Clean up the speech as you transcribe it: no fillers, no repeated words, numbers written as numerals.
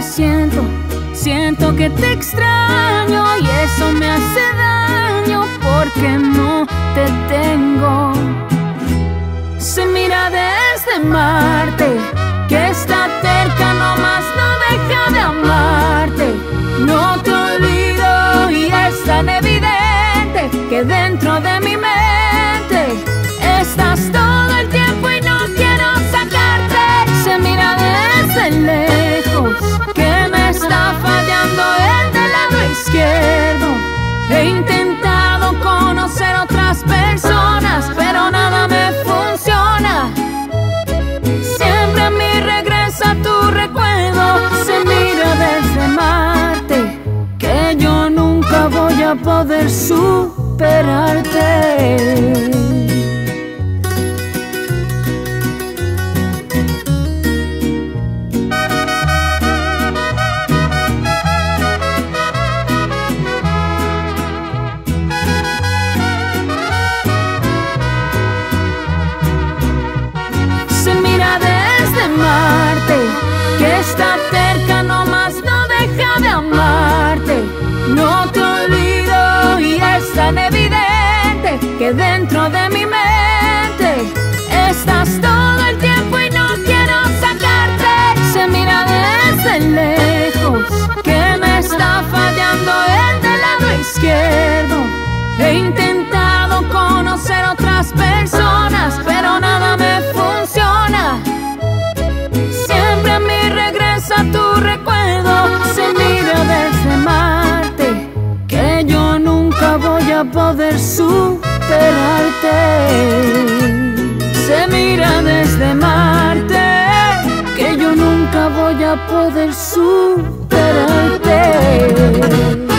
siento que te extraño y eso me hace daño porque no te tengo. Se mira desde Marte que está cerca, nomás no deja de amarte. No te olvido y es tan evidente que dentro de mi mente estás todo el tiempo y no quiero sacarte. Se mira desde lejos que me está fallando el del lado izquierdo. He intentado conocer otras personas, pero nada me funciona. Siempre a mí regresa tu recuerdo. Se mira desde Marte que yo nunca voy a poder superarte. Marte, que está cerca, nomás no deja de amarte. No te olvido y es tan evidente que dentro de mi mente estás todo el tiempo y no quiero sacarte. Se mira desde lejos que me está fallando el del lado izquierdo. He intentado conocer otras personas, pero nada me funciona. Tu recuerdo se mira desde Marte que yo nunca voy a poder superarte. Se mira desde Marte que yo nunca voy a poder superarte.